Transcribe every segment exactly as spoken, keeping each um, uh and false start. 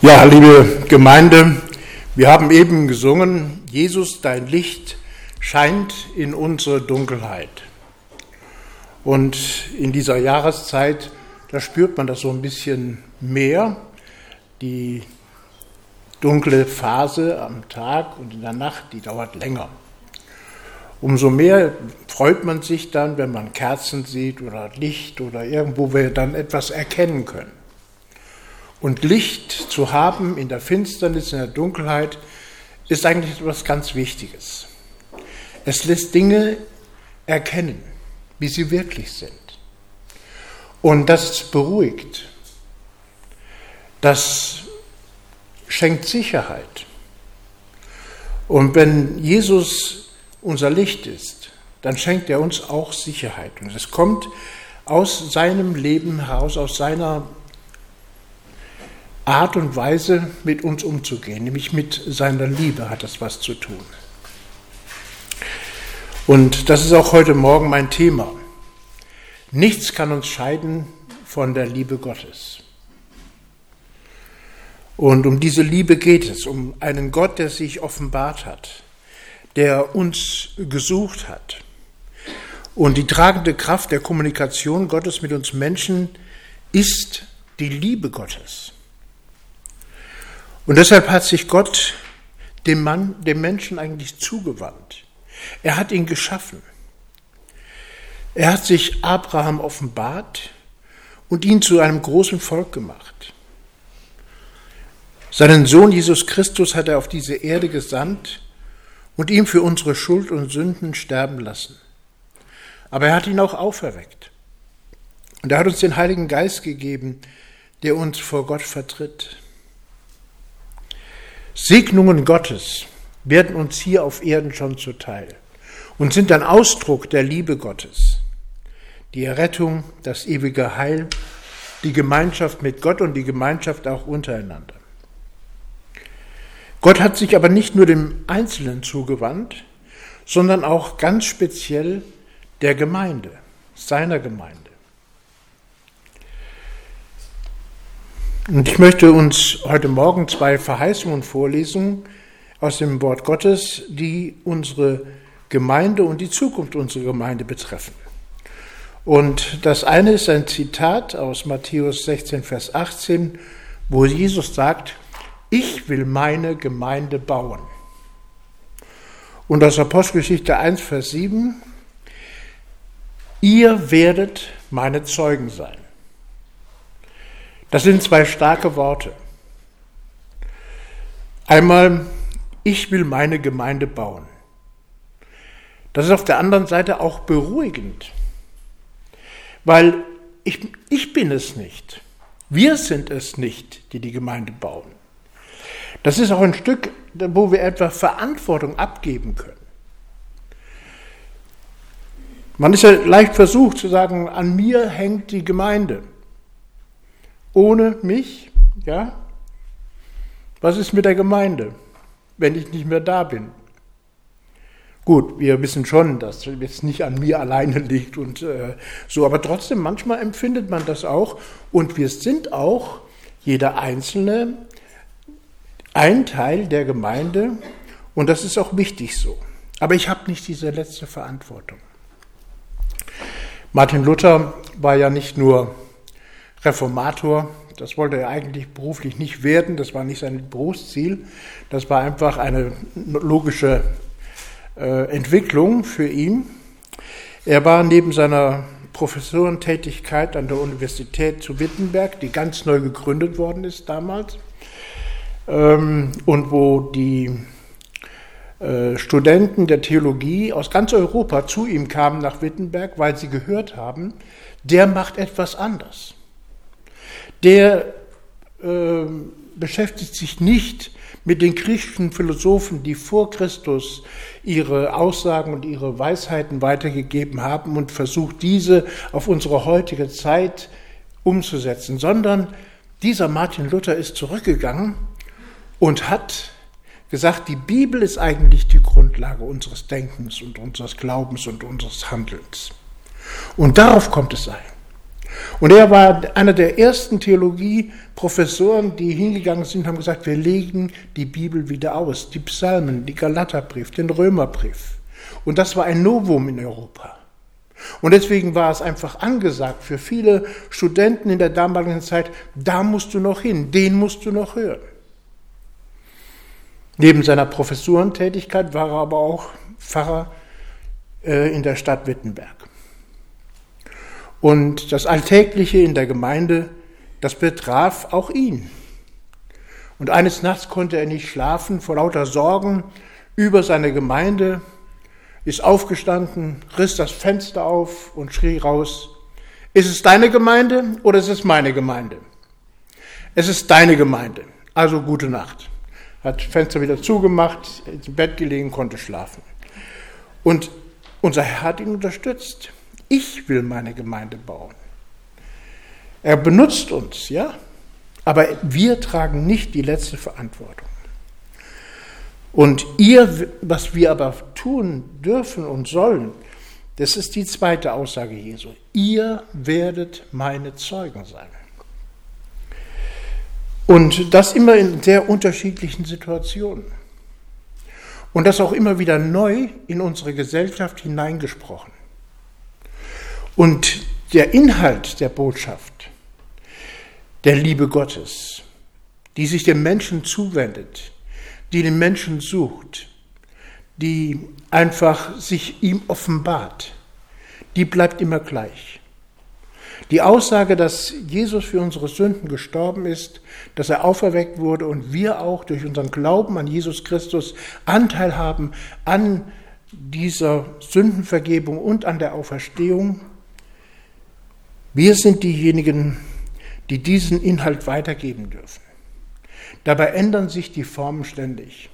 Ja, liebe Gemeinde, wir haben eben gesungen, Jesus, dein Licht scheint in unsere Dunkelheit. Und in dieser Jahreszeit, da spürt man das so ein bisschen mehr, die dunkle Phase am Tag und in der Nacht, die dauert länger. Umso mehr freut man sich dann, wenn man Kerzen sieht oder Licht oder irgendwo wir dann etwas erkennen können. Und Licht zu haben in der Finsternis, in der Dunkelheit, ist eigentlich etwas ganz Wichtiges. Es lässt Dinge erkennen, wie sie wirklich sind. Und das beruhigt. Das schenkt Sicherheit. Und wenn Jesus unser Licht ist, dann schenkt er uns auch Sicherheit. Und es kommt aus seinem Leben heraus, aus seiner Art und Weise, mit uns umzugehen, nämlich mit seiner Liebe hat das was zu tun. Und das ist auch heute Morgen mein Thema. Nichts kann uns scheiden von der Liebe Gottes. Und um diese Liebe geht es, um einen Gott, der sich offenbart hat, der uns gesucht hat. Und die tragende Kraft der Kommunikation Gottes mit uns Menschen ist die Liebe Gottes. Und deshalb hat sich Gott dem Mann, dem Menschen eigentlich zugewandt. Er hat ihn geschaffen. Er hat sich Abraham offenbart und ihn zu einem großen Volk gemacht. Seinen Sohn Jesus Christus hat er auf diese Erde gesandt und ihm für unsere Schuld und Sünden sterben lassen. Aber er hat ihn auch auferweckt. Und er hat uns den Heiligen Geist gegeben, der uns vor Gott vertritt. Segnungen Gottes werden uns hier auf Erden schon zuteil und sind ein Ausdruck der Liebe Gottes. Die Errettung, das ewige Heil, die Gemeinschaft mit Gott und die Gemeinschaft auch untereinander. Gott hat sich aber nicht nur dem Einzelnen zugewandt, sondern auch ganz speziell der Gemeinde, seiner Gemeinde. Und ich möchte uns heute Morgen zwei Verheißungen vorlesen aus dem Wort Gottes, die unsere Gemeinde und die Zukunft unserer Gemeinde betreffen. Und das eine ist ein Zitat aus Matthäus sechzehn, Vers achtzehn, wo Jesus sagt, ich will meine Gemeinde bauen. Und aus Apostelgeschichte eins, Vers sieben, ihr werdet meine Zeugen sein. Das sind zwei starke Worte. Einmal, ich will meine Gemeinde bauen. Das ist auf der anderen Seite auch beruhigend, weil ich, ich bin es nicht. Wir sind es nicht, die die Gemeinde bauen. Das ist auch ein Stück, wo wir etwa Verantwortung abgeben können. Man ist ja leicht versucht zu sagen, an mir hängt die Gemeinde. Ohne mich, ja, was ist mit der Gemeinde, wenn ich nicht mehr da bin? Gut, wir wissen schon, dass es nicht an mir alleine liegt und äh, so, aber trotzdem, manchmal empfindet man das auch und wir sind auch, jeder Einzelne, ein Teil der Gemeinde und das ist auch wichtig so. Aber ich habe nicht diese letzte Verantwortung. Martin Luther war ja nicht nur Reformator, das wollte er eigentlich beruflich nicht werden, das war nicht sein Berufsziel, das war einfach eine logische äh, Entwicklung für ihn. Er war neben seiner Professorentätigkeit an der Universität zu Wittenberg, die ganz neu gegründet worden ist damals, ähm, und wo die äh, Studenten der Theologie aus ganz Europa zu ihm kamen nach Wittenberg, weil sie gehört haben, der macht etwas anders. Der äh, beschäftigt sich nicht mit den griechischen Philosophen, die vor Christus ihre Aussagen und ihre Weisheiten weitergegeben haben und versucht, diese auf unsere heutige Zeit umzusetzen, sondern dieser Martin Luther ist zurückgegangen und hat gesagt, die Bibel ist eigentlich die Grundlage unseres Denkens und unseres Glaubens und unseres Handelns. Und darauf kommt es an. Und er war einer der ersten Theologieprofessoren, die hingegangen sind und haben gesagt, wir legen die Bibel wieder aus, die Psalmen, die Galaterbrief, den Römerbrief. Und das war ein Novum in Europa. Und deswegen war es einfach angesagt für viele Studenten in der damaligen Zeit, da musst du noch hin, den musst du noch hören. Neben seiner Professorentätigkeit war er aber auch Pfarrer äh, in der Stadt Wittenberg. Und das Alltägliche in der Gemeinde, das betraf auch ihn. Und eines Nachts konnte er nicht schlafen vor lauter Sorgen über seine Gemeinde, ist aufgestanden, riss das Fenster auf und schrie raus, ist es deine Gemeinde oder ist es meine Gemeinde? Es ist deine Gemeinde, also gute Nacht. Hat das Fenster wieder zugemacht, ins Bett gelegen, konnte schlafen. Und unser Herr hat ihn unterstützt. Ich will meine Gemeinde bauen. Er benutzt uns, ja, aber wir tragen nicht die letzte Verantwortung. Und ihr, was wir aber tun dürfen und sollen, das ist die zweite Aussage Jesu. Ihr werdet meine Zeugen sein. Und das immer in sehr unterschiedlichen Situationen. Und das auch immer wieder neu in unsere Gesellschaft hineingesprochen. Und der Inhalt der Botschaft, der Liebe Gottes, die sich dem Menschen zuwendet, die den Menschen sucht, die einfach sich ihm offenbart, die bleibt immer gleich. Die Aussage, dass Jesus für unsere Sünden gestorben ist, dass er auferweckt wurde und wir auch durch unseren Glauben an Jesus Christus Anteil haben an dieser Sündenvergebung und an der Auferstehung. Wir sind diejenigen, die diesen Inhalt weitergeben dürfen. Dabei ändern sich die Formen ständig.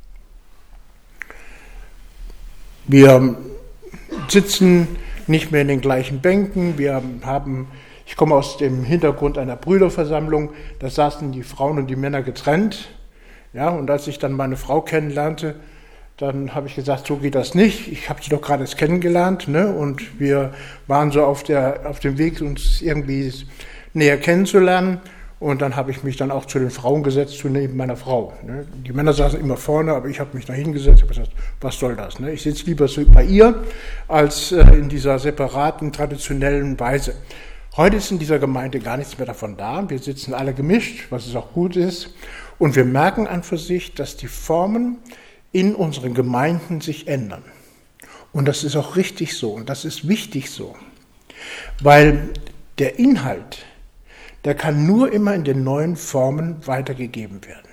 Wir sitzen nicht mehr in den gleichen Bänken. Wir haben, ich komme aus dem Hintergrund einer Brüderversammlung, da saßen die Frauen und die Männer getrennt. Ja, und als ich dann meine Frau kennenlernte, dann habe ich gesagt, so geht das nicht. Ich habe sie doch gerade erst kennengelernt, ne? Und wir waren so auf, der, auf dem Weg, uns irgendwie näher kennenzulernen. Und dann habe ich mich dann auch zu den Frauen gesetzt, zu neben meiner Frau. Ne? Die Männer saßen immer vorne, aber ich habe mich da hingesetzt und gesagt, was soll das? Ne? Ich sitze lieber so bei ihr, als äh, in dieser separaten, traditionellen Weise. Heute ist in dieser Gemeinde gar nichts mehr davon da. Wir sitzen alle gemischt, was es auch gut ist. Und wir merken an für sich, dass die Formen in unseren Gemeinden sich ändern. Und das ist auch richtig so und das ist wichtig so. Weil der Inhalt, der kann nur immer in den neuen Formen weitergegeben werden.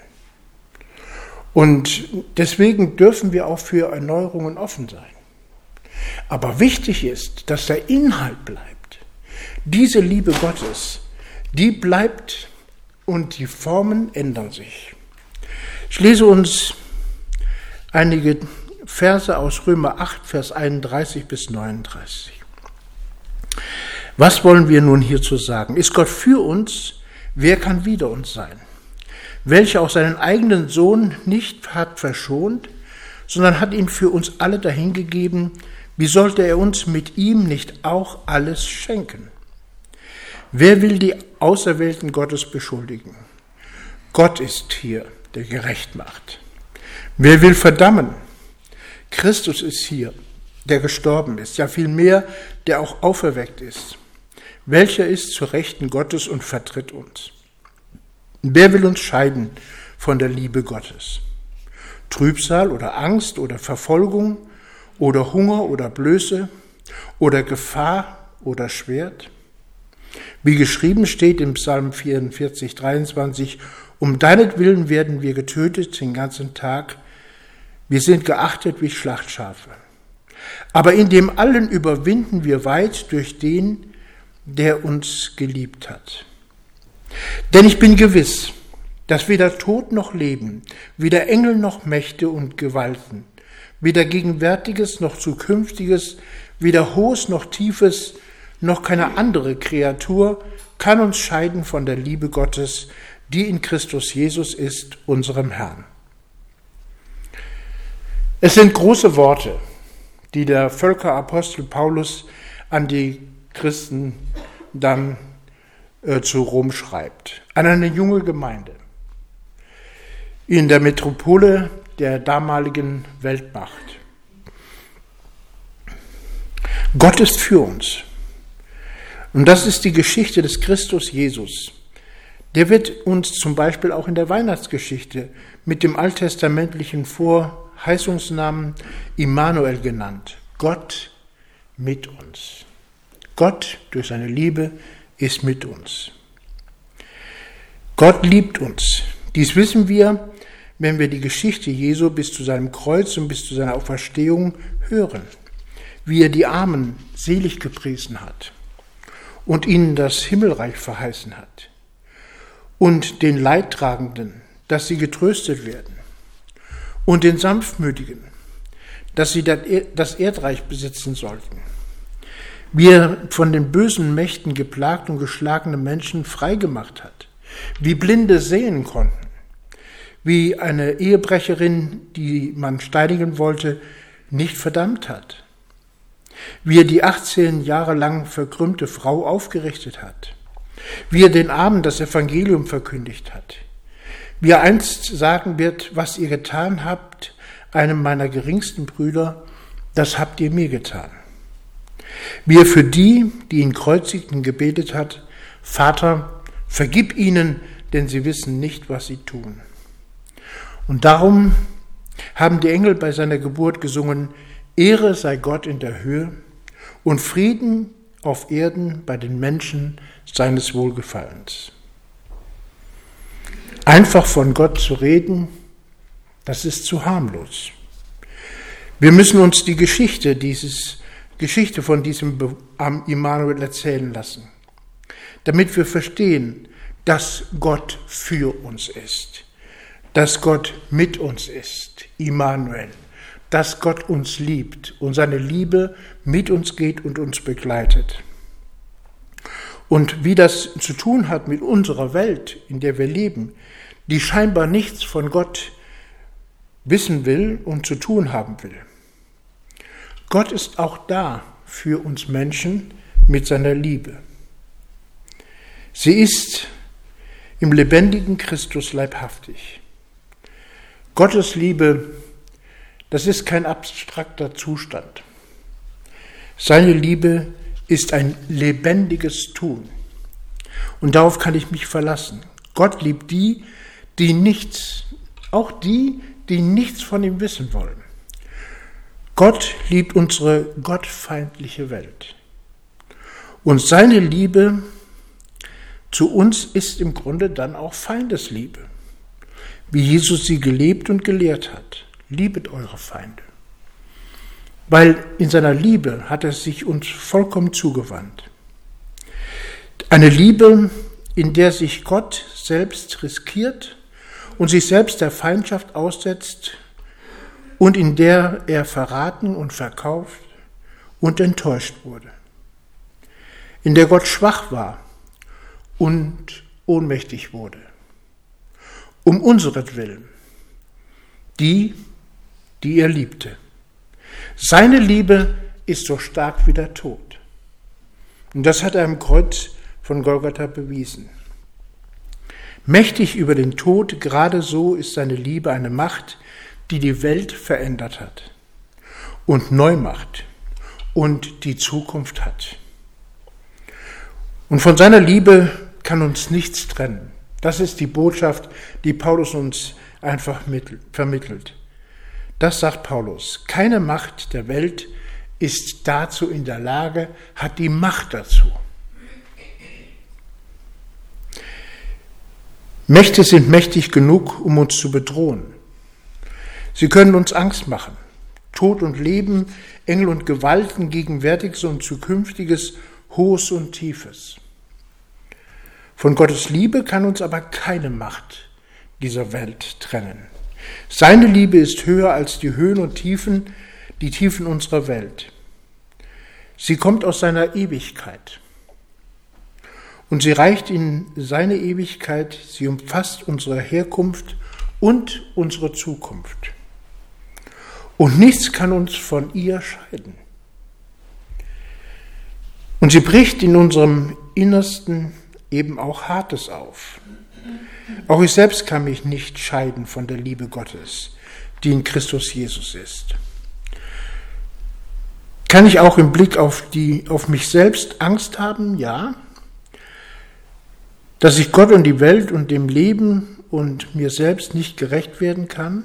Und deswegen dürfen wir auch für Erneuerungen offen sein. Aber wichtig ist, dass der Inhalt bleibt. Diese Liebe Gottes, die bleibt und die Formen ändern sich. Ich lese uns einige Verse aus Römer acht, Vers einunddreißig bis neununddreißig. Was wollen wir nun hierzu sagen? Ist Gott für uns? Wer kann wider uns sein? Welcher auch seinen eigenen Sohn nicht hat verschont, sondern hat ihn für uns alle dahingegeben, wie sollte er uns mit ihm nicht auch alles schenken? Wer will die Auserwählten Gottes beschuldigen? Gott ist hier, der gerecht macht. Wer will verdammen? Christus ist hier, der gestorben ist, ja vielmehr, der auch auferweckt ist. Welcher ist zur Rechten Gottes und vertritt uns? Wer will uns scheiden von der Liebe Gottes? Trübsal oder Angst oder Verfolgung oder Hunger oder Blöße oder Gefahr oder Schwert? Wie geschrieben steht im Psalm vierundvierzig, dreiundzwanzig, um deinetwillen werden wir getötet den ganzen Tag. Wir sind geachtet wie Schlachtschafe. Aber in dem allen überwinden wir weit durch den, der uns geliebt hat. Denn ich bin gewiss, dass weder Tod noch Leben, weder Engel noch Mächte und Gewalten, weder Gegenwärtiges noch Zukünftiges, weder Hohes noch Tiefes, noch keine andere Kreatur kann uns scheiden von der Liebe Gottes, die in Christus Jesus ist, unserem Herrn. Es sind große Worte, die der Völkerapostel Paulus an die Christen dann äh, zu Rom schreibt, an eine junge Gemeinde in der Metropole der damaligen Weltmacht. Gott ist für uns. Und das ist die Geschichte des Christus Jesus. Der wird uns zum Beispiel auch in der Weihnachtsgeschichte mit dem alttestamentlichen Vorheißungsnamen Immanuel genannt. Gott mit uns. Gott durch seine Liebe ist mit uns. Gott liebt uns. Dies wissen wir, wenn wir die Geschichte Jesu bis zu seinem Kreuz und bis zu seiner Auferstehung hören, wie er die Armen selig gepriesen hat und ihnen das Himmelreich verheißen hat und den Leidtragenden, dass sie getröstet werden und den Sanftmütigen, dass sie das Erdreich besitzen sollten. Wie er von den bösen Mächten geplagte und geschlagene Menschen freigemacht hat, wie Blinde sehen konnten, wie eine Ehebrecherin, die man steinigen wollte, nicht verdammt hat, wie er die achtzehn Jahre lang verkrümmte Frau aufgerichtet hat, wie er den Armen das Evangelium verkündigt hat, wie er einst sagen wird, was ihr getan habt, einem meiner geringsten Brüder, das habt ihr mir getan. Wie er für die, die ihn kreuzigten, gebetet hat, Vater, vergib ihnen, denn sie wissen nicht, was sie tun. Und darum haben die Engel bei seiner Geburt gesungen, Ehre sei Gott in der Höhe und Frieden auf Erden bei den Menschen seines Wohlgefallens. Einfach von Gott zu reden, das ist zu harmlos. Wir müssen uns die Geschichte, dieses, Geschichte von diesem Immanuel erzählen lassen, damit wir verstehen, dass Gott für uns ist. Dass Gott mit uns ist, Immanuel, dass Gott uns liebt und seine Liebe mit uns geht und uns begleitet. Und wie das zu tun hat mit unserer Welt, in der wir leben, die scheinbar nichts von Gott wissen will und zu tun haben will. Gott ist auch da für uns Menschen mit seiner Liebe. Sie ist im lebendigen Christus leibhaftig. Gottes Liebe, das ist kein abstrakter Zustand. Seine Liebe ist ein lebendiges Tun. Und darauf kann ich mich verlassen. Gott liebt die, die nichts, auch die, die nichts von ihm wissen wollen. Gott liebt unsere gottfeindliche Welt. Und seine Liebe zu uns ist im Grunde dann auch Feindesliebe. Wie Jesus sie gelebt und gelehrt hat. Liebet eure Feinde. Weil in seiner Liebe hat er sich uns vollkommen zugewandt. Eine Liebe, in der sich Gott selbst riskiert und sich selbst der Feindschaft aussetzt und in der er verraten und verkauft und enttäuscht wurde. In der Gott schwach war und ohnmächtig wurde. Um unseretwillen, die, die er liebte. Seine Liebe ist so stark wie der Tod. Und das hat er am Kreuz von Golgatha bewiesen. Mächtig über den Tod, gerade so ist seine Liebe eine Macht, die die Welt verändert hat und neu macht und die Zukunft hat. Und von seiner Liebe kann uns nichts trennen. Das ist die Botschaft, die Paulus uns einfach vermittelt. Das sagt Paulus. Keine Macht der Welt ist dazu in der Lage, hat die Macht dazu. Mächte sind mächtig genug, um uns zu bedrohen. Sie können uns Angst machen. Tod und Leben, Engel und Gewalten, Gegenwärtiges und Zukünftiges, Hohes und Tiefes. Von Gottes Liebe kann uns aber keine Macht dieser Welt trennen. Seine Liebe ist höher als die Höhen und Tiefen, die Tiefen unserer Welt. Sie kommt aus seiner Ewigkeit. Und sie reicht in seine Ewigkeit, sie umfasst unsere Herkunft und unsere Zukunft. Und nichts kann uns von ihr scheiden. Und sie bricht in unserem Innersten eben auch Hartes auf. Auch ich selbst kann mich nicht scheiden von der Liebe Gottes, die in Christus Jesus ist. Kann ich auch im Blick auf, die, auf mich selbst Angst haben? Ja. Dass ich Gott und die Welt und dem Leben und mir selbst nicht gerecht werden kann?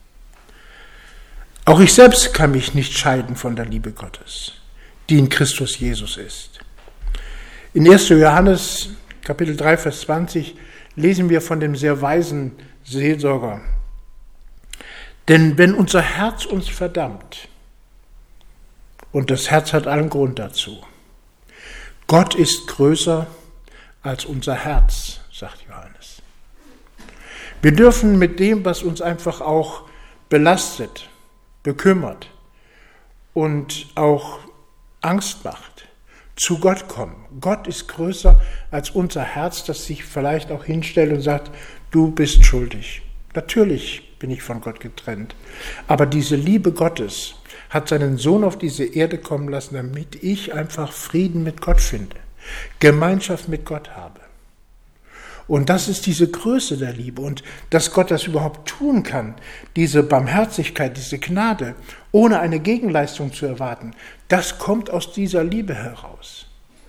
Auch ich selbst kann mich nicht scheiden von der Liebe Gottes, die in Christus Jesus ist. In erster Johannes Kapitel drei, Vers zwanzig lesen wir von dem sehr weisen Seelsorger. Denn wenn unser Herz uns verdammt, und das Herz hat allen Grund dazu, Gott ist größer als unser Herz, sagt Johannes. Wir dürfen mit dem, was uns einfach auch belastet, bekümmert und auch Angst macht, zu Gott kommen. Gott ist größer als unser Herz, das sich vielleicht auch hinstellt und sagt, du bist schuldig. Natürlich bin ich von Gott getrennt. Aber diese Liebe Gottes hat seinen Sohn auf diese Erde kommen lassen, damit ich einfach Frieden mit Gott finde, Gemeinschaft mit Gott habe. Und das ist diese Größe der Liebe. Und dass Gott das überhaupt tun kann, diese Barmherzigkeit, diese Gnade, ohne eine Gegenleistung zu erwarten, das kommt aus dieser Liebe heraus.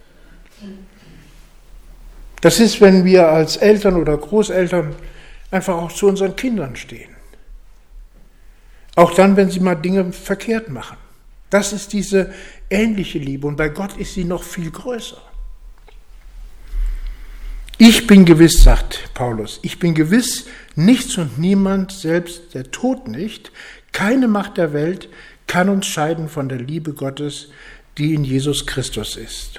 Das ist, wenn wir als Eltern oder Großeltern einfach auch zu unseren Kindern stehen. Auch dann, wenn sie mal Dinge verkehrt machen. Das ist diese ähnliche Liebe. Und bei Gott ist sie noch viel größer. Ich bin gewiss, sagt Paulus, ich bin gewiss, nichts und niemand, selbst der Tod nicht, keine Macht der Welt kann uns scheiden von der Liebe Gottes, die in Jesus Christus ist.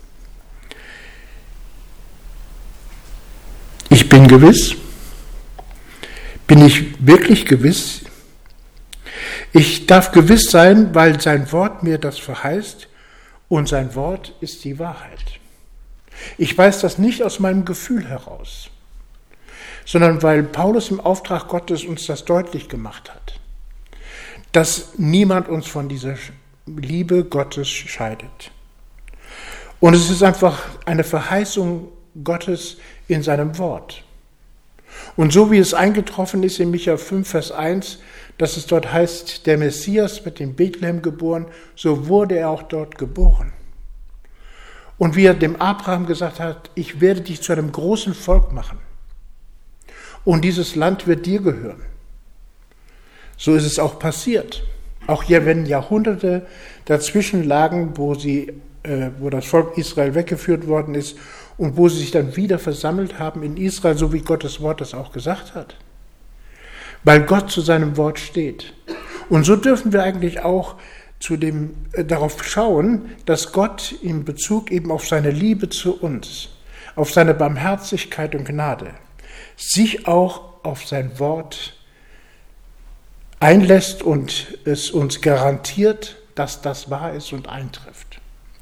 Ich bin gewiss. Bin ich wirklich gewiss? Ich darf gewiss sein, weil sein Wort mir das verheißt und sein Wort ist die Wahrheit. Ich weiß das nicht aus meinem Gefühl heraus, sondern weil Paulus im Auftrag Gottes uns das deutlich gemacht hat, dass niemand uns von dieser Liebe Gottes scheidet. Und es ist einfach eine Verheißung Gottes in seinem Wort. Und so wie es eingetroffen ist in Micha fünf, Vers eins, dass es dort heißt, der Messias wird in Bethlehem geboren, so wurde er auch dort geboren. Und wie er dem Abraham gesagt hat, ich werde dich zu einem großen Volk machen. Und dieses Land wird dir gehören. So ist es auch passiert. Auch hier, wenn Jahrhunderte dazwischen lagen, wo, sie, äh, wo das Volk Israel weggeführt worden ist und wo sie sich dann wieder versammelt haben in Israel, so wie Gottes Wort das auch gesagt hat. Weil Gott zu seinem Wort steht. Und so dürfen wir eigentlich auch zu dem, äh, darauf schauen, dass Gott in Bezug eben auf seine Liebe zu uns, auf seine Barmherzigkeit und Gnade, sich auch auf sein Wort einlässt und es uns garantiert, dass das wahr ist und eintrifft.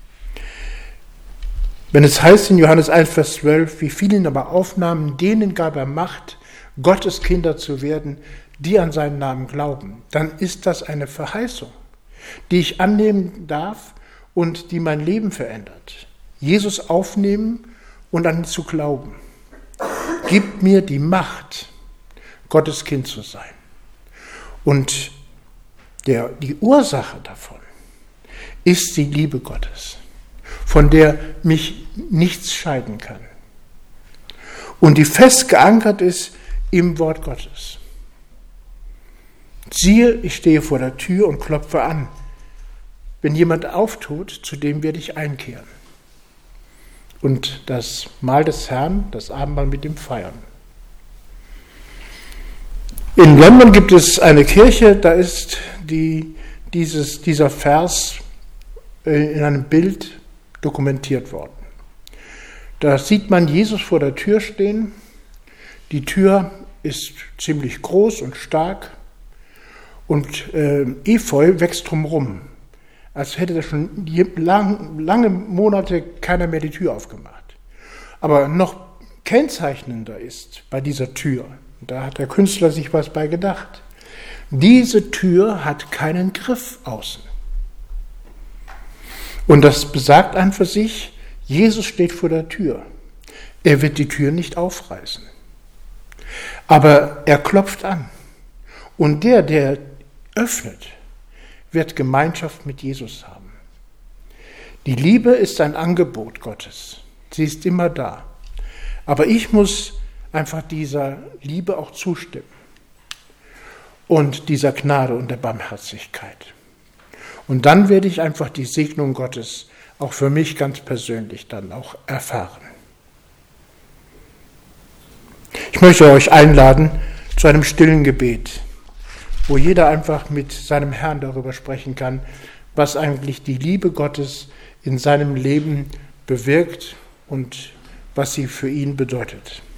Wenn es heißt in Johannes eins, Vers zwölf, wie vielen aber aufnahmen, denen gab er Macht, Gottes Kinder zu werden, die an seinen Namen glauben, dann ist das eine Verheißung, die ich annehmen darf und die mein Leben verändert. Jesus aufnehmen und an ihn zu glauben. Gibt mir die Macht, Gottes Kind zu sein. Und der, die Ursache davon ist die Liebe Gottes, von der mich nichts scheiden kann. Und die fest geankert ist im Wort Gottes. Siehe, ich stehe vor der Tür und klopfe an. Wenn jemand auftut, zu dem werde ich einkehren. Und das Mahl des Herrn, das Abendmahl mit ihm feiern. In London gibt es eine Kirche, da ist die, dieses, dieser Vers in einem Bild dokumentiert worden. Da sieht man Jesus vor der Tür stehen. Die Tür ist ziemlich groß und stark und äh, Efeu wächst drumherum, als hätte da schon lang, lange Monate keiner mehr die Tür aufgemacht. Aber noch kennzeichnender ist bei dieser Tür, da hat der Künstler sich was bei gedacht, diese Tür hat keinen Griff außen. Und das besagt an für sich, Jesus steht vor der Tür. Er wird die Tür nicht aufreißen. Aber er klopft an. Und der, der öffnet, wird Gemeinschaft mit Jesus haben. Die Liebe ist ein Angebot Gottes. Sie ist immer da. Aber ich muss einfach dieser Liebe auch zustimmen. Und dieser Gnade und der Barmherzigkeit. Und dann werde ich einfach die Segnung Gottes auch für mich ganz persönlich dann auch erfahren. Ich möchte euch einladen zu einem stillen Gebet, wo jeder einfach mit seinem Herrn darüber sprechen kann, was eigentlich die Liebe Gottes in seinem Leben bewirkt und was sie für ihn bedeutet.